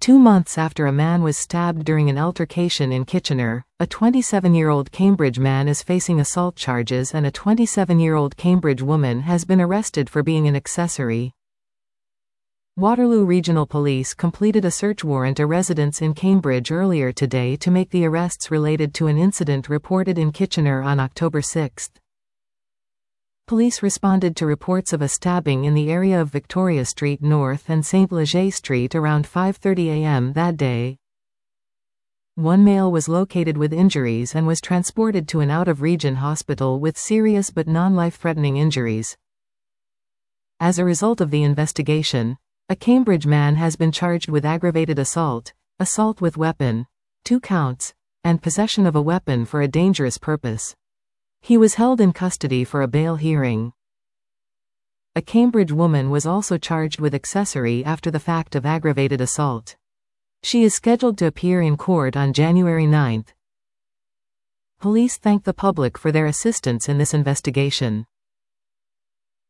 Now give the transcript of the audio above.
2 months after a man was stabbed during an altercation in Kitchener, a 27-year-old Cambridge man is facing assault charges and a 27-year-old Cambridge woman has been arrested for being an accessory. Waterloo Regional Police completed a search warrant at a residence in Cambridge earlier today to make the arrests related to an incident reported in Kitchener on October 6. Police responded to reports of a stabbing in the area of Victoria Street North and St. Leger Street around 5:30 a.m. that day. One male was located with injuries and was transported to an out-of-region hospital with serious but non-life-threatening injuries. As a result of the investigation, a Cambridge man has been charged with aggravated assault, assault with weapon, 2 counts, and possession of a weapon for a dangerous purpose. He was held in custody for a bail hearing. A Cambridge woman was also charged with accessory after the fact of aggravated assault. She is scheduled to appear in court on January 9. Police thank the public for their assistance in this investigation.